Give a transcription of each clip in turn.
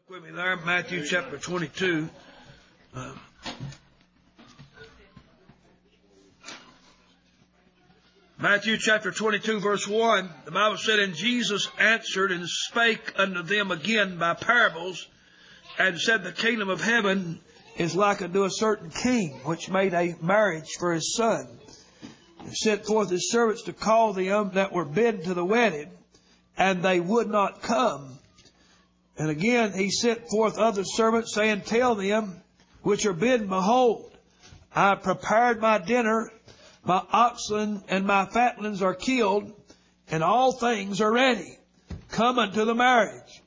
Look with me there, Matthew chapter 22. Matthew chapter 22 verse 1, the Bible said, "And Jesus answered and spake unto them again by parables, and said, The kingdom of heaven is like unto a certain king, which made a marriage for his son, and sent forth his servants to call them that were bidden to the wedding, and they would not come. And again he sent forth other servants, saying, Tell them which are bidden, Behold, I have prepared my dinner, my oxen and my fatlings are killed, and all things are ready. Come unto the marriage.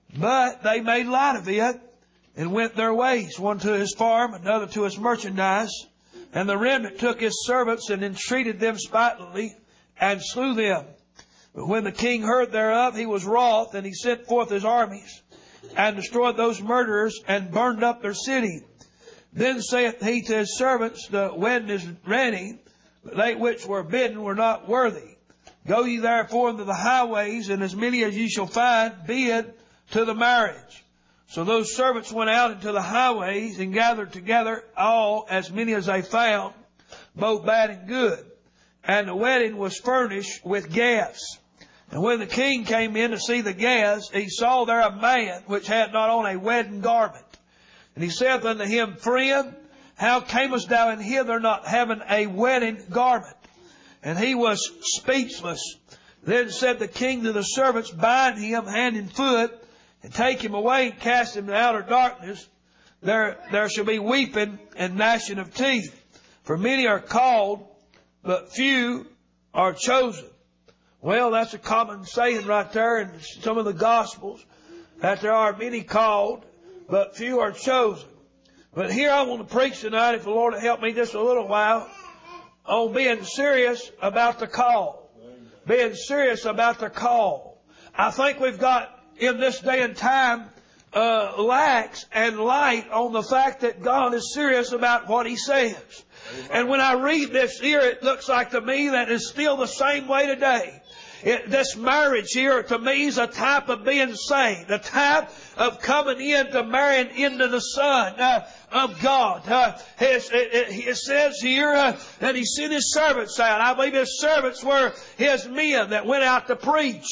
But they made light of it, and went their ways, one to his farm, another to his merchandise. And the remnant took his servants, and entreated them spitefully, and slew them. But when the king heard thereof, he was wroth, and he sent forth his armies, and destroyed those murderers, and burned up their city. Then saith he to his servants, The wedding is ready, but they which were bidden were not worthy. Go ye therefore into the highways, and as many as ye shall find, bid to the marriage. So those servants went out into the highways, and gathered together all as many as they found, both bad and good. And the wedding was furnished with guests. And when the king came in to see the guests, he saw there a man which had not on a wedding garment. And he saith unto him, Friend, how camest thou in hither not having a wedding garment? And he was speechless. Then said the king to the servants, Bind him hand and foot, and take him away and cast him into outer darkness. There shall be weeping and gnashing of teeth. For many are called, but few are chosen. Well, that's a common saying right there in some of the Gospels, that there are many called, but few are chosen. But here I want to preach tonight, if the Lord will help me just a little while, on being serious about the call. Being serious about the call. I think we've got, in this day and time, lax and light on the fact that God is serious about what He says. And when I read this here, it looks like to me that it's still the same way today. This marriage here to me is a type of being saved, a type of coming in to marrying into the Son of God. It says here that He sent His servants out. I believe His servants were His men that went out to preach.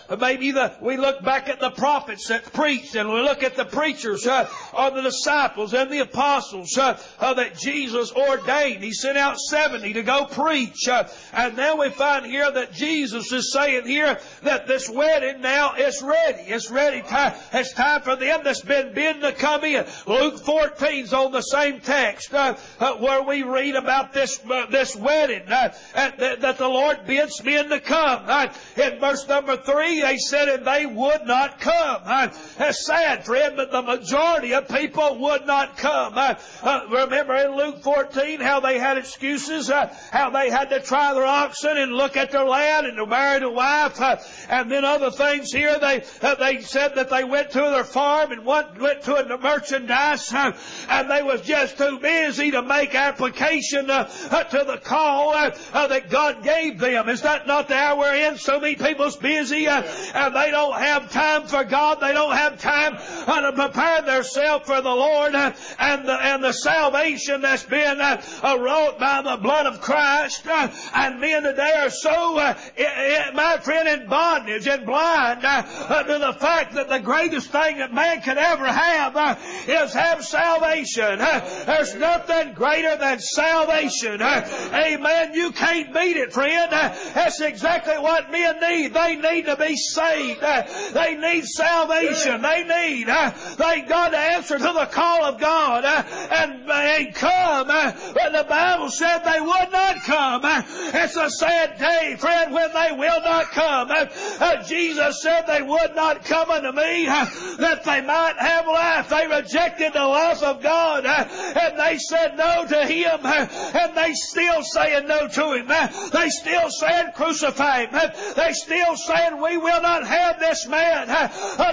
We look back at the prophets that preached, and we look at the preachers or the disciples and the apostles that Jesus ordained. He sent out 70 to go preach. And now we find here that Jesus is saying here that this wedding now is ready. It's ready. It's time for them that's been bidden to come in. Luke 14 is on the same text where we read about this wedding that the Lord bids men to come. In verse number 3, they said, and they would not come. It's sad, friend, but the majority of people would not come. Remember in Luke 14 how they had excuses, how they had to try their oxen and look at their land and to marry the wife, and then other things here. They said that they went to their farm and went to a merchandise, and they was just too busy to make application to the call that God gave them. Is that not the hour we're in? So many people's busy and they don't have time for God. They don't have time to prepare themselves for the Lord and the salvation that's been wrought by the blood of Christ. And men today are so, my friend, in bondage and blind to the fact that the greatest thing that man could ever have is have salvation. There's nothing greater than salvation. Amen. You can't beat it, friend. That's exactly what men need. They need to be saved. They need salvation. They need God to answer to the call of God and come. But the Bible said they would not come. It's a sad day, friend, when they will not come. Jesus said they would not come unto me that they might have life. They rejected the life of God, and they said no to Him, and they still saying no to Him. They still saying crucify Him. They still saying we will not have this man to reign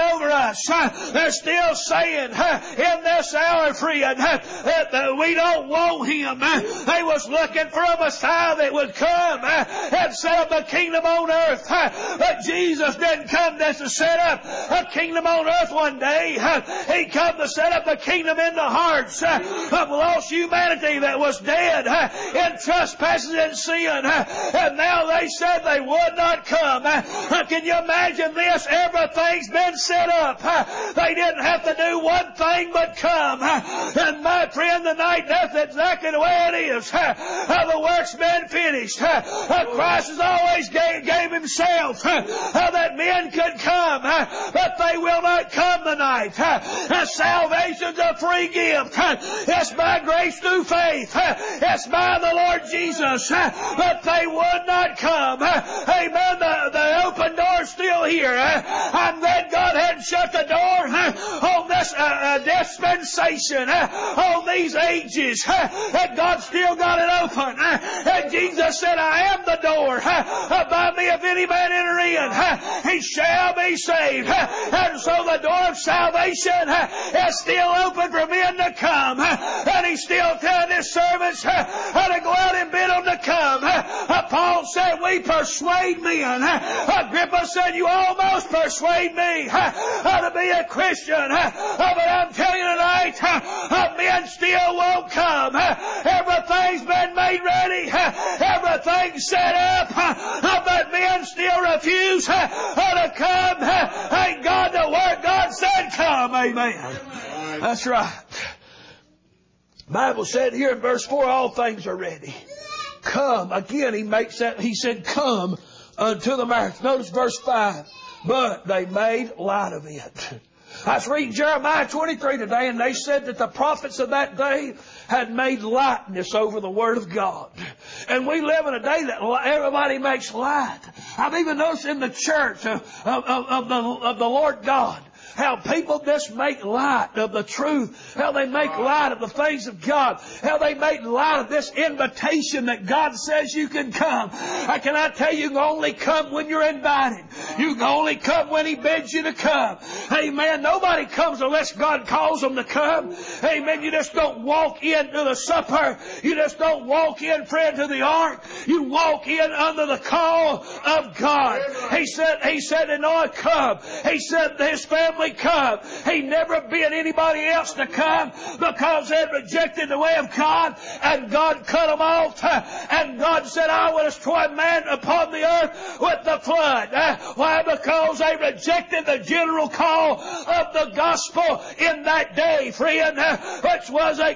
over us. They're still saying in this hour, friend, that we don't want Him. They was looking for a Messiah that would come and set up a kingdom on earth. But Jesus didn't come just to set up a kingdom on earth one day. He come to set up a kingdom in the hearts of lost humanity that was dead in trespasses and sin. And now they said they would not come. Can you imagine this? Everything's been set up. They didn't have to do one thing but come. And my friend, tonight, that's exactly the way it is. The work's been finished. Christ has always gave Himself that men could come, but they will not come tonight. Salvation's a free gift. It's by grace through faith. It's by the Lord Jesus. But they would not come. Amen. The open door's still here. I'm glad God hadn't shut the door on this dispensation, on these ages. That God still got it open. And Jesus said, I am the door. By me, if any man enter in, he shall be saved. And so the door of salvation is still open for men to come. And He's still telling His servants to go out and bid them to come. Paul said, we persuade men. Agrippa said, you almost persuade me to be a Christian. But I'm telling you tonight, men still won't come. Everything's been made ready. Everything's set up. But men still refuse to come. Thank God the Word God said come. Amen. That's right. The Bible said here in verse 4, all things are ready. Come. Again, He said, come unto the marriage. Notice verse 5. But they made light of it. I was reading Jeremiah 23 today, and they said that the prophets of that day had made lightness over the Word of God. And we live in a day that everybody makes light. I've even noticed in the church of the Lord God, how people just make light of the truth. How they make light of the things of God. How they make light of this invitation that God says you can come. Can I tell you, you can only come when you're invited. You can only come when He bids you to come. Amen. Nobody comes unless God calls them to come. Amen. You just don't walk into the supper. You just don't walk in, friend, to the ark. You walk in under the call of God. He said to Noah, come. He said to his family, come. He never bid anybody else to come because they had rejected the way of God, and God cut them off. And God said, I will destroy man upon the earth with the flood. Why? Because they rejected the general call of the gospel in that day, friend, which was a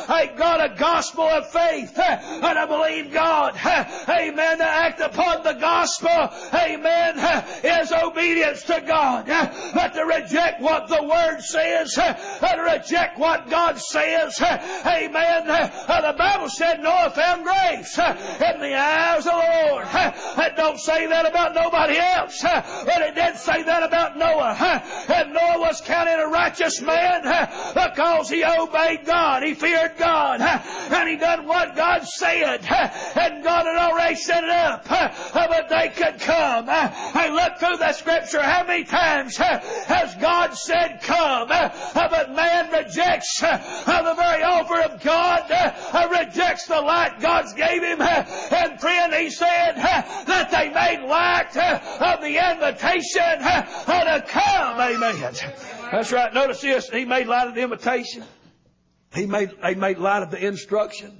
gospel of faith. And I believe God, amen, to act upon the gospel, amen, is obedience to God. But to reject what the Word says, and reject what God says, amen. The Bible said Noah found grace in the eyes of the Lord. It don't say that about nobody else, but it did say that about Noah. And Noah was counted a righteous man because he obeyed God. He feared God. And he done what God said. And God had already set it up. But they could come. I look through the Scripture. How many times has God said come? But man rejects the very offer of God. Rejects the light God's gave him. And friend, He said that they made light of the invitation to come. Amen. That's right. Notice this. He made light of the invitation. He made light of the instruction.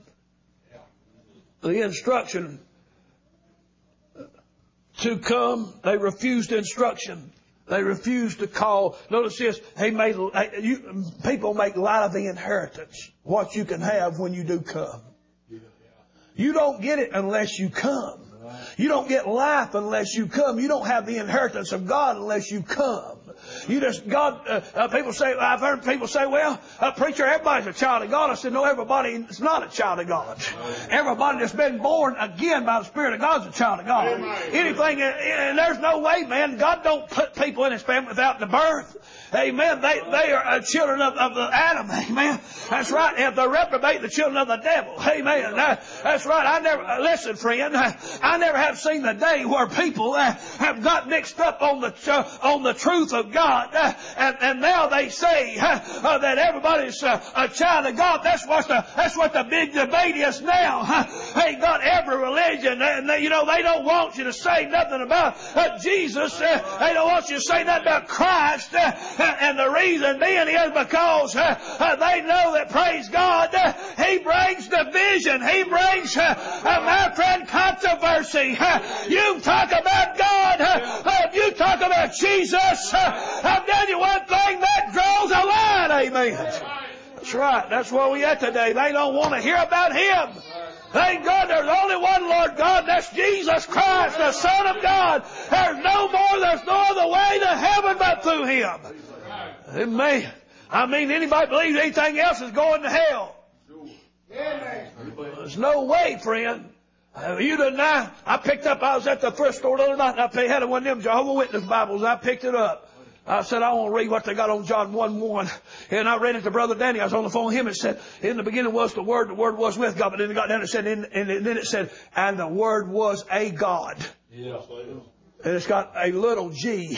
The instruction to come. They refused instruction. They refused to call. Notice this. People make light of the inheritance. What you can have when you do come. You don't get it unless you come. You don't get life unless you come. You don't have the inheritance of God unless you come. I've heard people say, well, preacher, everybody's a child of God. I said, no, everybody is not a child of God. Everybody that's been born again by the Spirit of God is a child of God. Anything, and there's no way, man, God don't put people in His family without the birth. Amen. They are children of Adam. Amen. That's right. If they reprobate, the children of the devil. Amen. That's right. Listen, friend, I never have seen the day where people have got mixed up on the truth of God. And now they say that everybody's a child of God. That's what the big debate is now. Ain't got every religion. And they don't want you to say nothing about Jesus. They don't want you to say nothing about Christ. And the reason being is because they know that, praise God, He brings division. He brings, my friend, controversy. You talk about God. You talk about Jesus. I'll tell you one thing, that draws a line. Amen. That's right. That's where we at today. They don't want to hear about Him. Thank God there's only one Lord God. That's Jesus Christ, the Son of God. There's no other way to heaven but through Him. Amen. I mean, anybody believes anything else is going to hell? There's no way, friend. You deny. I was at the thrift store the other night, and I had one of them Jehovah's Witness Bibles. I picked it up. I said, I want to read what they got on John 1:1. And I read it to Brother Danny. I was on the phone with him. It said, in the beginning was the Word was with God. But then it got down and said, and then it said, and the Word was a God. Yeah. And it's got a little G.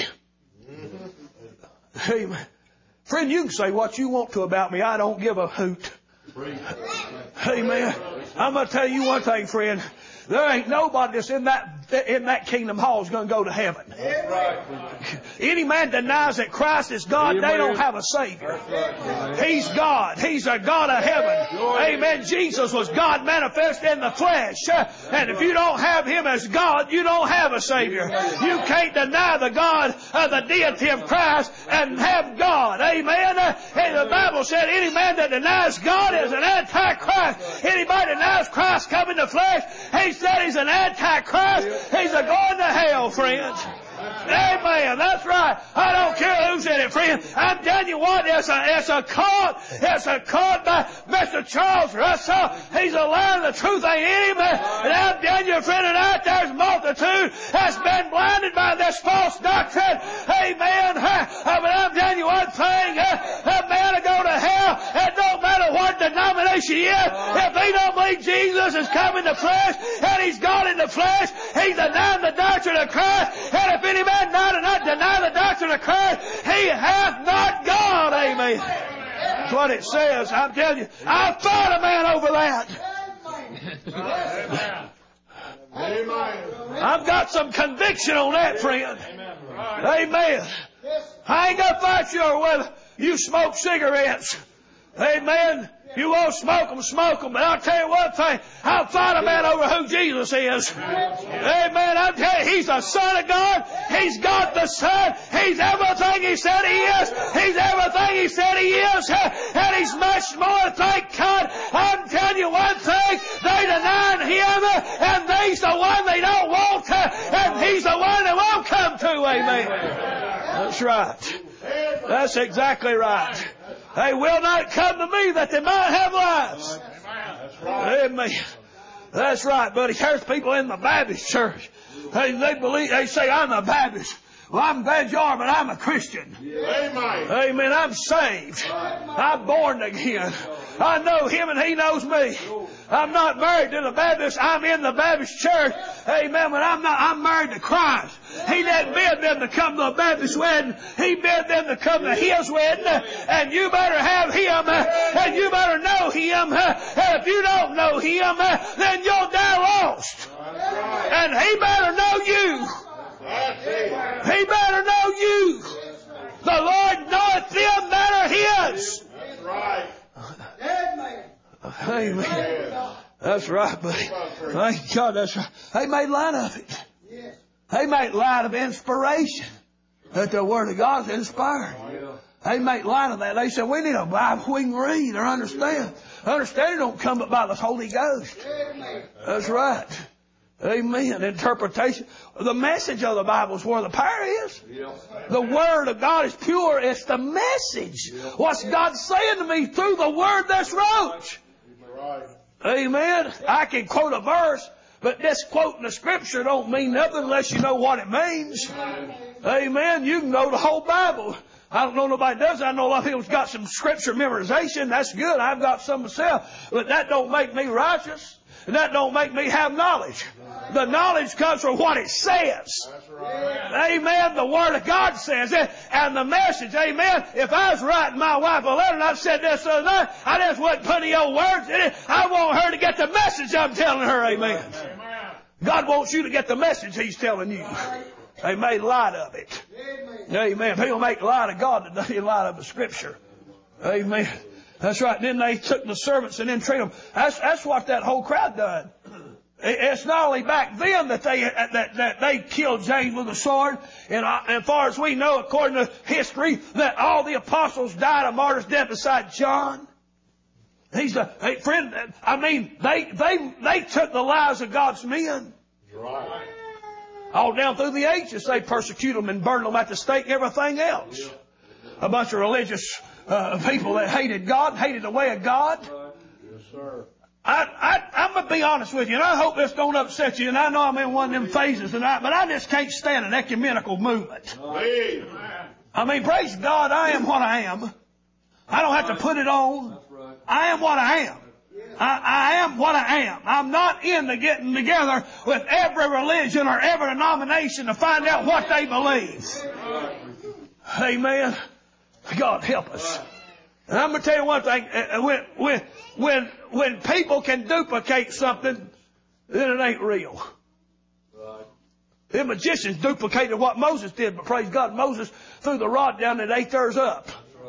Amen. Friend, you can say what you want to about me. I don't give a hoot. Amen. I'm going to tell you one thing, friend. There ain't nobody that's in that kingdom hall is going to go to heaven. That's right. Any man denies that Christ is God, they don't have a Savior. He's God. He's a God of heaven. Amen. Jesus was God manifest in the flesh. And if you don't have Him as God, you don't have a Savior. You can't deny the God of the deity of Christ and have God. Amen. And the Bible said any man that denies God is an antichrist. Anybody denies Christ come in the flesh, he said he's an antichrist. He's a going to hell, friends. Amen. That's right. I don't care who's in it, friend. I'm telling you what, it's a cult. It's a cult by Mr. Charles Russell. He's a liar. The truth ain't in him. And I'm telling you, friend, tonight there's a multitude that's been blinded by this false doctrine. Amen. But I'm telling you one thing. A man will go to hell. It don't matter what denomination he is. If he don't believe Jesus is come in the flesh and He's God in the flesh, he's denying the doctrine of Christ. And if any man not deny the doctrine of Christ, he hath not God. Amen. That's what it says. I'm telling you, I fought a man over that. I've got some conviction on that, friend. Amen. I ain't gonna fight you over whether you smoke cigarettes. Amen. You won't smoke them. But I'll tell you one thing. I'll fight a man over who Jesus is. Amen. I'll tell you, He's the Son of God. He's God the Son. He's everything He said He is. He's everything He said He is. And He's much more, thank God. I'm telling you one thing. They deny Him, and He's the one they don't want, and He's the one they won't come to. Amen. That's right. That's exactly right. They will not come to me that they might have lives. Amen. That's right, buddy. There's people in the Baptist church. They say, I'm a Baptist. Well, I'm glad you are, but I'm a Christian. Amen. I'm saved. I'm born again. I know Him and He knows me. I'm not married to the Baptist. I'm in the Baptist church. Amen. But I'm married to Christ. He didn't bid them to come to a Baptist wedding. He bid them to come to His wedding. And you better have Him. And you better know Him. And if you don't know Him, then you'll die lost. And He better know you. He better know you. The Lord knoweth them that are His. That's right. Amen. That's right, buddy. Thank God, that's right. They made light of it. They make light of inspiration. That the Word of God is inspired. They make light of that. They said, we need a Bible we can read or understand. Understanding don't come but by the Holy Ghost. That's right. Amen. Interpretation. The message of the Bible is where the power is. The Word of God is pure. It's the message. What's God saying to me through the Word that's wrote? Amen. I can quote a verse, but this quoting the Scripture don't mean nothing unless you know what it means. Amen. You can know the whole Bible. I don't know nobody does. I know a lot of people's got some Scripture memorization. That's good. I've got some myself. But that don't make me righteous. And that don't make me have knowledge. The knowledge comes from what it says. That's right. Amen. The Word of God says it. And the message, amen. If I was writing my wife a letter and I said this the other night, I just wouldn't put any old words in it. I want her to get the message I'm telling her. Amen. God wants you to get the message He's telling you. They made light of it. Amen. People make light of God today, light of the Scripture. Amen. That's right. Then they took the servants and then treated them. That's what that whole crowd done. It's not only back then that they killed James with a sword, and as far as we know, according to history, that all the apostles died a martyr's death beside John. Hey, friend, I mean, they took the lives of God's men. Right. All down through the ages, they persecuted them and burned them at the stake and everything else. A bunch of religious people that hated God, hated the way of God. Yes, sir. I'm going to be honest with you, and I hope this don't upset you, and I know I'm in one of them phases tonight, but I just can't stand an ecumenical movement. Amen. I mean, praise God, I am what I am. I don't have to put it on. I am what I am. I am what I am. I'm not into getting together with every religion or every denomination to find out what they believe. Amen. God help us. And I'm going to tell you one thing. When people can duplicate something, then it ain't real. The magicians duplicated what Moses did, but praise God, Moses threw the rod down and it ate theirs up.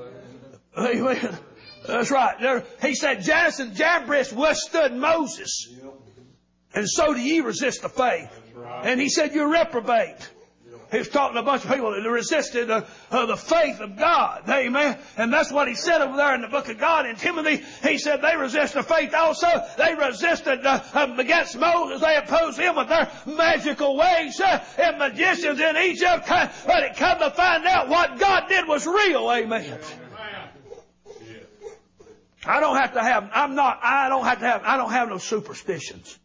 Amen. That's right. He said, Jannes and Jambres withstood Moses. And so do ye resist the faith. And he said, you're reprobate. He was talking to a bunch of people that resisted the faith of God. Amen. And that's what he said over there in the book of God in Timothy. He said they resist the faith also. They resisted against Moses. They opposed him with their magical ways and magicians in Egypt. But it come to find out what God did was real. Amen. I don't have no superstitions.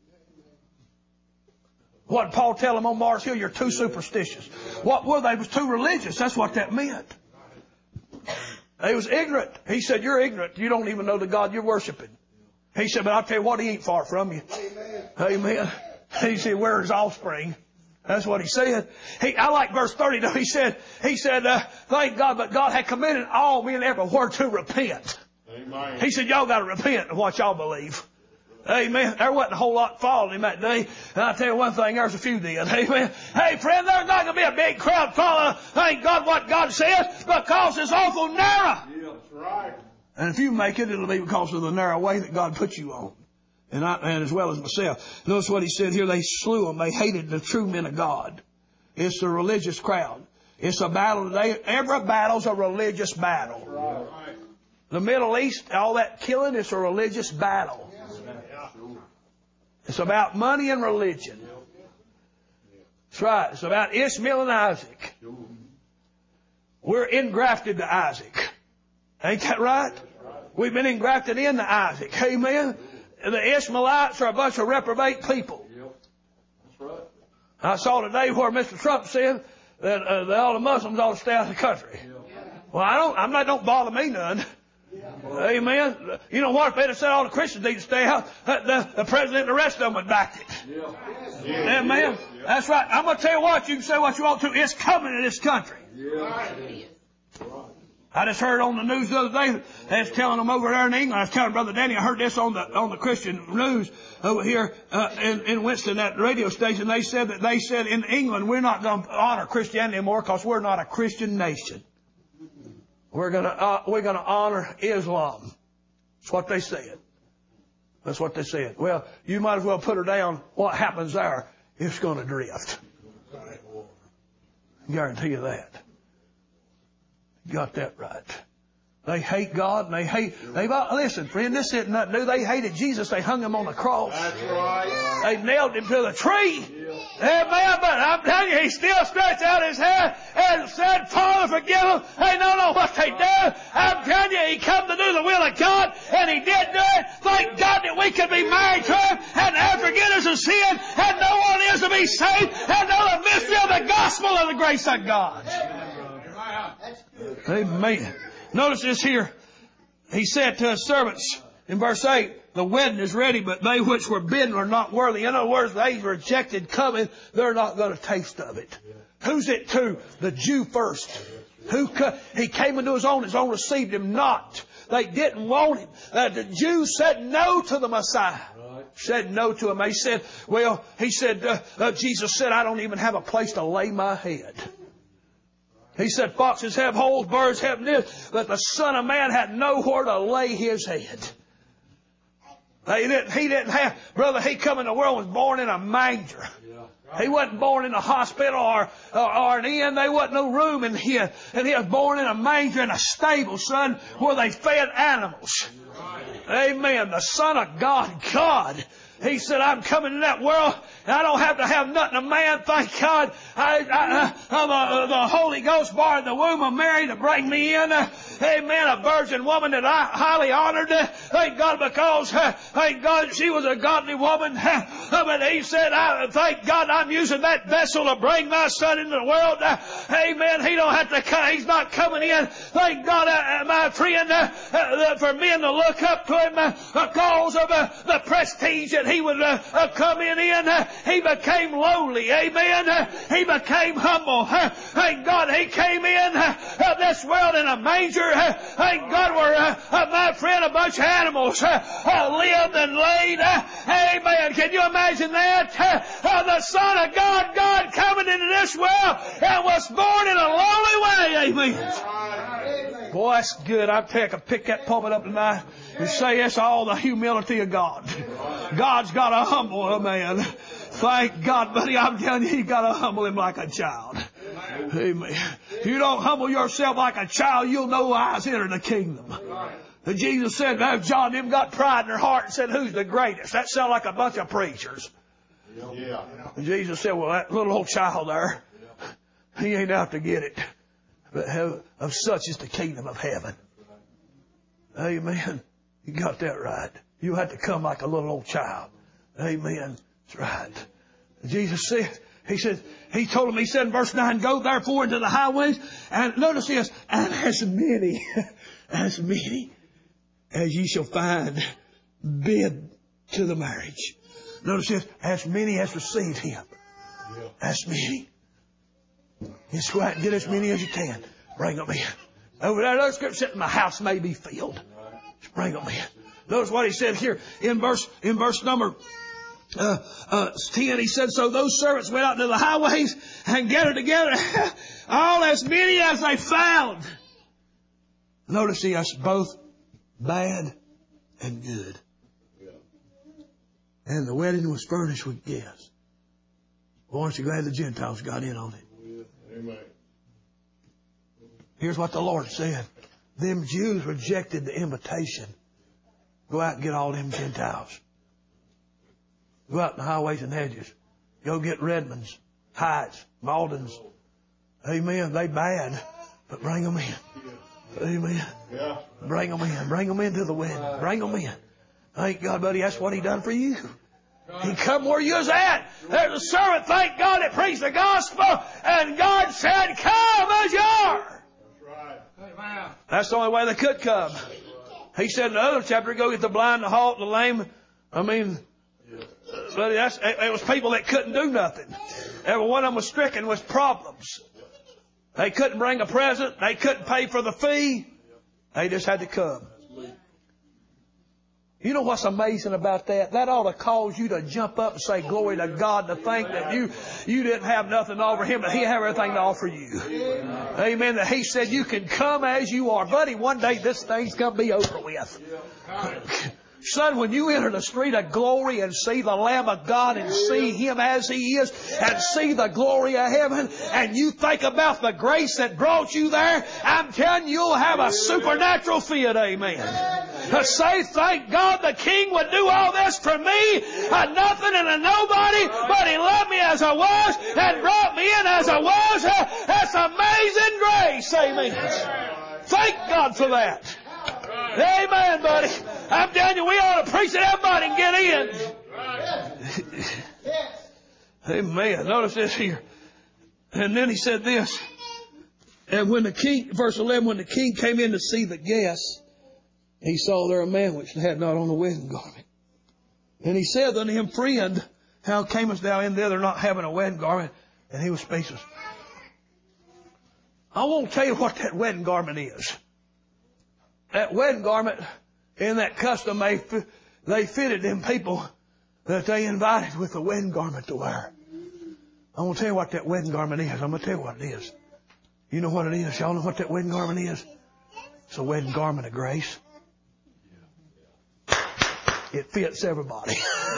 What did Paul tell them on Mars Hill? You're too superstitious. What were they? They was too religious. That's what that meant. They was ignorant. He said, you're ignorant. You don't even know the God you're worshiping. He said, but I'll tell you what, He ain't far from you. Amen. He said, where is offspring? That's what he said. I like verse 30 though. He said, thank God, but God had commanded all men everywhere to repent. Amen. He said, y'all got to repent of what y'all believe. Amen. There wasn't a whole lot following him that day. And I'll tell you one thing, there's a few did. Amen. Hey, friend, there's not going to be a big crowd following, thank God, what God says, because it's awful narrow. Yeah, that's right. And if you make it, it'll be because of the narrow way that God put you on. And as well as myself. Notice what he said here. They slew them. They hated the true men of God. It's the religious crowd. It's a battle today. Every battle's a religious battle. Right. The Middle East, all that killing, is a religious battle. It's about money and religion. That's right. It's about Ishmael and Isaac. We're engrafted to Isaac. Ain't that right? We've been engrafted into Isaac. Amen. The Ishmaelites are a bunch of reprobate people. That's right. I saw today where Mr. Trump said that all the Muslims ought to stay out of the country. Well, don't bother me none. Amen. You know what? If they'd have said all the Christians need to stay out, the president and the rest of them would back it. Amen. That's right. I'm going to tell you what. You can say what you want to. It's coming to this country. I just heard on the news the other day, they was telling them over there in England. I was telling Brother Danny, I heard this on the Christian news over here in Winston, that radio station. They said in England, we're not going to honor Christianity anymore because we're not a Christian nation. We're going to honor Islam. That's what they said. That's what they said. Well, you might as well put her down. What happens there, it's going to drift. I guarantee you that. You got that right. They hate God and listen, friend, this isn't nothing new. They hated Jesus. They hung him on the cross. That's right. They nailed him to the tree. Amen. But I'm telling you, he still stretched out his hand and said, Father, forgive them. They don't know what they do. I'm telling you, he come to do the will of God, and he did do it. Thank God that we could be married to him and have forgiveness of sin, and no one is to be saved, and know the mystery of the gospel of the grace of God. Amen. Notice this here. He said to his servants in verse 8, the wedding is ready, but they which were bidden are not worthy. In other words, they rejected coming. They're not going to taste of it. Who's it to? The Jew first. He came into his own received him not. They didn't want him. The Jews said no to the Messiah. Said no to him. Jesus said, I don't even have a place to lay my head. He said, foxes have holes, birds have nests, but the Son of Man had nowhere to lay his head. He didn't have, brother, he come in the world was born in a manger. He wasn't born in a hospital or an inn. There wasn't no room in here. And he was born in a manger in a stable, son, where they fed animals. Amen. The Son of God. He said, I'm coming in that world, and I don't have to have nothing of man, thank God. I'm the Holy Ghost bar in the womb of Mary to bring me in. Amen. A virgin woman that I highly honored. Thank God, because, thank God, she was a godly woman. But he said, thank God I'm using that vessel to bring my son into the world. Amen. He don't have to come. He's not coming in. Thank God, my friend, for men to look up to him because of the prestige that he would come in. He became lowly. Amen. He became humble. Thank God he came in this world in a manger. Thank God where, my friend, a bunch of animals lived and laid. Amen. Can you imagine that? The Son of God coming into this world and was born in a lowly way. Amen. Boy, that's good. I could pick that pulpit up tonight and say it's all the humility of God. God's got to humble a man. Thank God, buddy, I'm telling you, He's got to humble him like a child. Amen. If you don't humble yourself like a child, you'll know I's enter the kingdom. And Jesus said, John, them got pride in their heart and said, who's the greatest? That sounds like a bunch of preachers. And Jesus said, well, that little old child there, he ain't out to get it. But of such is the kingdom of heaven. Amen. You got that right. You had to come like a little old child. Amen. That's right. Jesus said, he told him, he said in verse 9, go therefore into the highways, and notice this, and as many as ye shall find, bid to the marriage. Notice this, as many as received him. As many. That's right. Get as many as you can. Bring them in. Over there, those scriptures said, my house may be filled. Just bring them in. Notice what he said here in verse number 10. He said, so those servants went out into the highways and gathered together all as many as they found. Notice he has both bad and good. And the wedding was furnished with guests. Well, aren't you glad the Gentiles got in on it? Amen. Here's what the Lord said. Them Jews rejected the invitation. Go out and get all them Gentiles. Go out in the highways and hedges. Go get Redmonds, Heights, Maldens. Amen. They bad, but bring them in. Amen. Yeah. Bring them in. Bring them into the wedding. Bring them in. Thank God, buddy. That's what He done for you. He come where you was at. There's a servant, thank God, that preached the gospel, and God said, come as you are. That's right. That's the only way they could come. He said in the other chapter, go get the blind, the halt, the lame. I mean, but it was people that couldn't do nothing. Every one of them was stricken with problems. They couldn't bring a present. They couldn't pay for the fee. They just had to come. You know what's amazing about that? That ought to cause you to jump up and say, glory to God, to think that you didn't have nothing to offer Him, but He had everything to offer you. Amen. That He said you can come as you are. Buddy, one day this thing's going to be over with. Son, when you enter the street of glory and see the Lamb of God and see Him as He is and see the glory of heaven and you think about the grace that brought you there, I'm telling you, you'll have a supernatural fit. Amen. To say, thank God the King would do all this for me, a nothing and a nobody, but He loved me as I was and brought me in as I was. That's amazing grace. Amen. Thank God for that. Amen, buddy. I'm telling you, we ought to preach to everybody and get in. Amen. Notice this here. And then he said this. And when the king, verse 11, when the king came in to see the guests, he saw there a man which had not on a wedding garment. And he said unto him, Friend, how camest thou in thither not having a wedding garment? And he was speechless. I won't tell you what that wedding garment is. That wedding garment, in that custom, they fitted them people that they invited with a wedding garment to wear. I won't tell you what that wedding garment is. I'm going to tell you what it is. You know what it is? Y'all know what that wedding garment is? It's a wedding garment of grace. It fits everybody.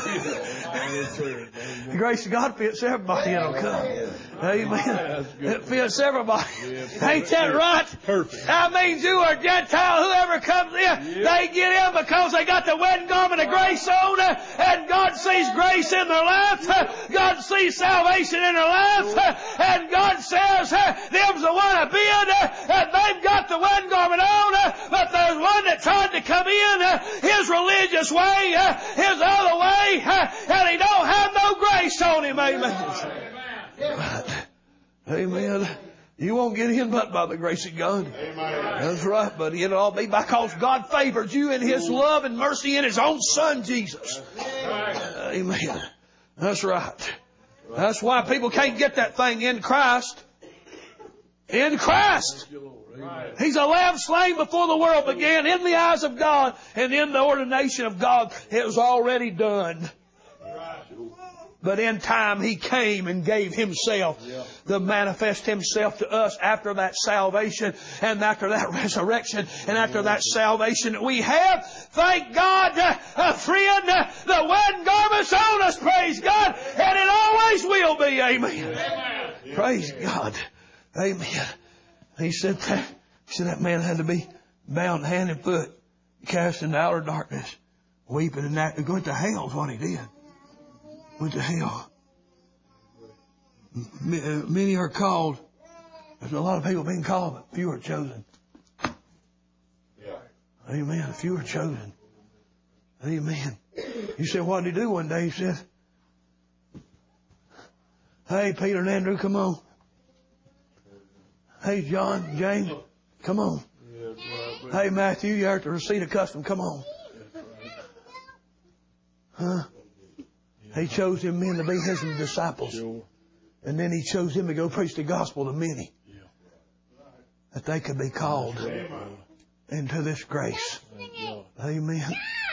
The grace of God fits everybody. It'll come. Amen. It fits everybody. Ain't that right? Perfect. That means you or Gentile, whoever comes in, they get in because they got the wedding garment of grace on, and God sees grace in their life. God sees salvation in their life, and God says, them's the one I've been, and they've got the wedding garment on, but there's one that tried to come in his religious way, his other way, and he don't have no grace on him. Amen. Right. Amen. You won't get in but by the grace of God. Amen. That's right, buddy. It'll all be because God favored you in His love and mercy in His own Son, Jesus. Amen. That's right. That's why people can't get that thing in Christ. In Christ. He's a lamb slain before the world began, in the eyes of God and in the ordination of God. It was already done. But in time He came and gave Himself to manifest Himself to us after that salvation and after that resurrection and after that salvation that we have. Thank God, friend, the wedding garment's on us, praise God, and it always will be. Amen. Praise God. Amen. He said that man had to be bound hand and foot, cast into outer darkness, weeping and that. Going to hell is what he did. Went to hell. Many are called. There's a lot of people being called, but few are chosen. Amen. Few are chosen. Amen. You said, what did he do one day? He said, hey, Peter and Andrew, come on. Hey, John, James, come on. Hey, Matthew, you're at the receipt of custom. Come on. Huh? He chose them men to be His disciples. And then He chose them to go preach the gospel to many. That they could be called into this grace. Amen.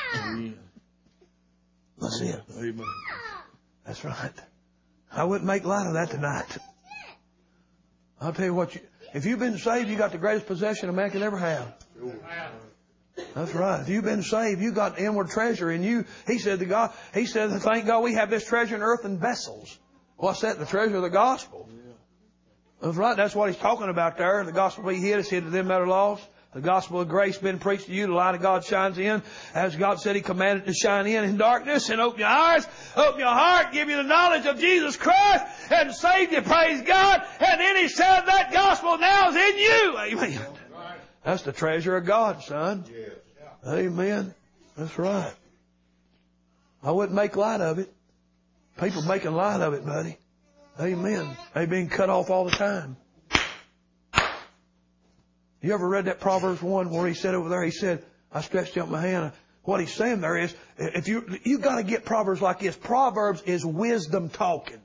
That's it. That's right. I wouldn't make light of that tonight. I'll tell you what, if you've been saved, you got the greatest possession a man can ever have. That's right. If you've been saved, you got inward treasure in you. He said, thank God we have this treasure in earthen vessels. What's that? The treasure of the gospel. That's right. That's what He's talking about there. The gospel we hid is hid to them that are lost. The gospel of grace been preached to you. The light of God shines in. As God said He commanded to shine in darkness, and open your eyes, open your heart, give you the knowledge of Jesus Christ, and save you, praise God. And then He said that gospel now is in you. Amen. That's the treasure of God, son. Amen. That's right. I wouldn't make light of it. People making light of it, buddy. Amen. They being cut off all the time. You ever read that Proverbs 1 where he said over there, he said, I stretched out my hand. What he's saying there is, if you got to get Proverbs like this. Proverbs is wisdom talking.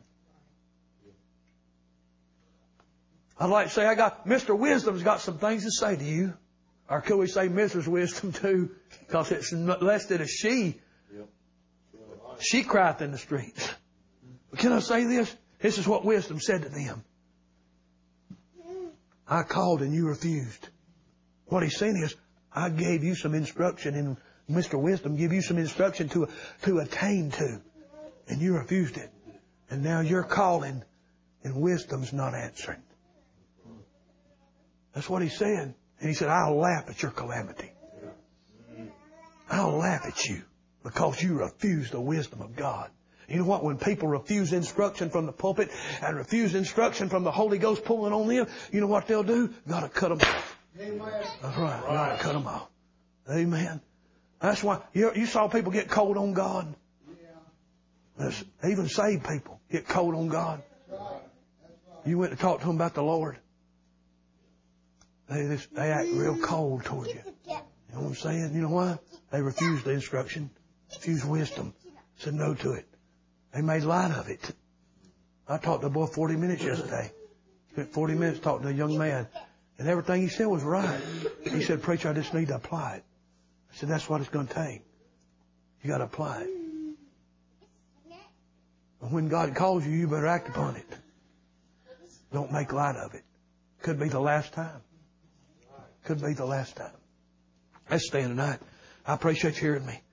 I'd like to say, Mr. Wisdom's got some things to say to you. Or could we say Mrs. Wisdom too? Because it's less than a she. She crieth in the streets. But can I say this? This is what Wisdom said to them. I called and you refused. What he's saying is, I gave you some instruction, and Mr. Wisdom gave you some instruction to attain to, and you refused it. And now you're calling, and wisdom's not answering. That's what he said. And he said, I'll laugh at your calamity. I'll laugh at you because you refuse the wisdom of God. You know what? When people refuse instruction from the pulpit and refuse instruction from the Holy Ghost pulling on them, you know what they'll do? Got to cut them off. That's right. Got to cut them off. Amen. That's why you saw people get cold on God. Even saved people get cold on God. You went to talk to them about the Lord. They act real cold toward you. You know what I'm saying? You know why? They refuse the instruction. Refuse wisdom. said no to it. They made light of it. I talked to a boy 40 minutes yesterday. Spent 40 minutes talking to a young man. And everything he said was right. He said, preacher, I just need to apply it. I said, that's what it's going to take. You got to apply it. And when God calls you, you better act upon it. Don't make light of it. Could be the last time. Could be the last time. Let's stand tonight. I appreciate you hearing me.